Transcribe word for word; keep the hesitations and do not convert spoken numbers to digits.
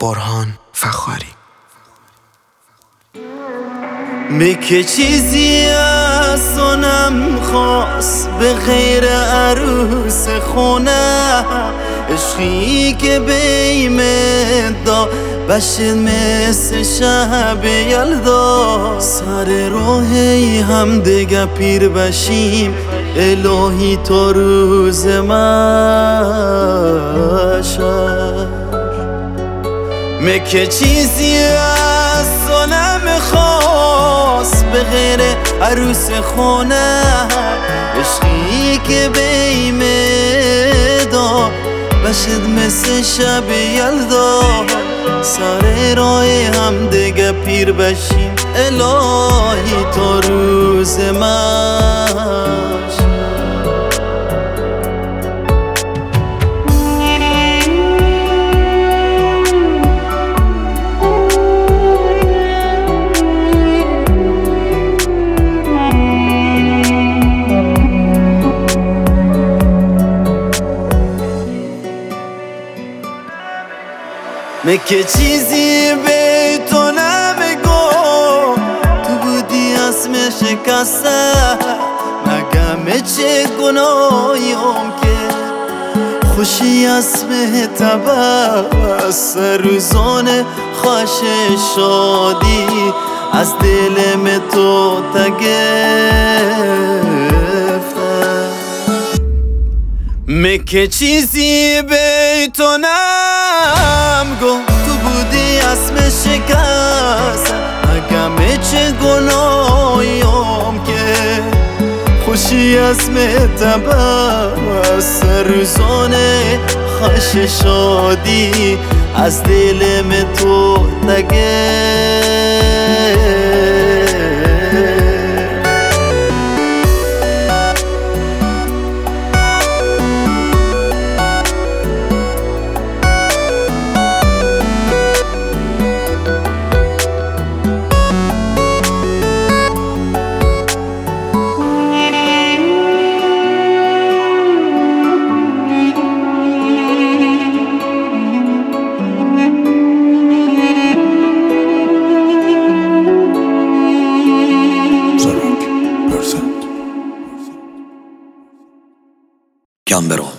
برهان فخاری. میگه چیزی از صنم خواست به غیر عروس خونه، عشقی که بیمه دا بشه مثل شب یلدا. سر راهی هم دیگه پیر بشیم، الهی تا روز محشر. میگه چیزی از صنم خواست به غیر عروس خونه، عشقی که بیمه دا بشد مثل شب یلدا. سر راه هم دیگه پیر بشیم، الهی تا روز محشر. میگه چیزی به تو نمیگو، تو بودی اسم شکسته، مگم چه گناهیم که خوشی اسم تبسته. روزانه خوش شادی از دلم تو تگفته. میگه چیزی به تو نمیگو، تو بودی اسم شکست، مگم چه گناهیم که خوشی اسم تبسته. روزانه خوش شادی از دلم تو تگفته. Can Bero.